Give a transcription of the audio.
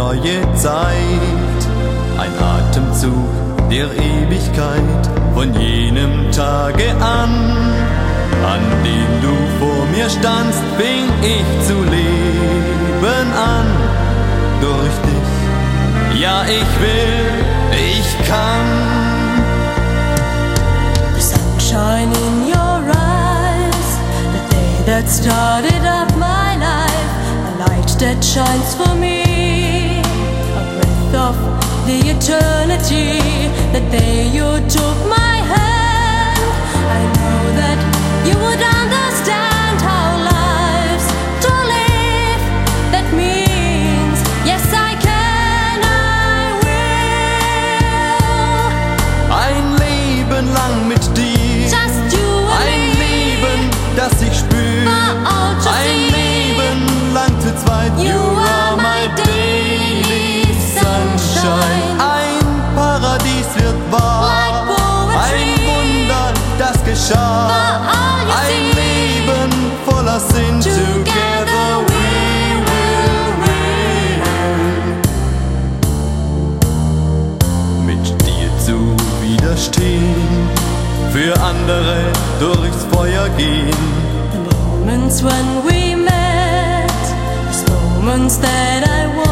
neue Zeit, ein Atemzug der Ewigkeit von jenem Tage an dem du vor mir standst, fing ich zu leben an. Durch dich, ja ich will, ich kann. The sunshine in your eyes, the day that started up my life, a light that shines for me, a breath of the eternity. The day you took my hand, I know that you would understand how life's to live. That means yes I can, I will. Ein Leben lang mit dir, Just you and ein me, Leben, das ich spür, for all to ein see. Leben lang zu zweit. You are my daily sunshine. Ein Paradies wird wahr, Like poetry, ein Wunder, das geschah. for all you Ein see. Leben voller Sinn. Together we will reign. Mit dir zu widerstehen, für andere durchs Feuer gehen. The moments when we met, these moments that I want.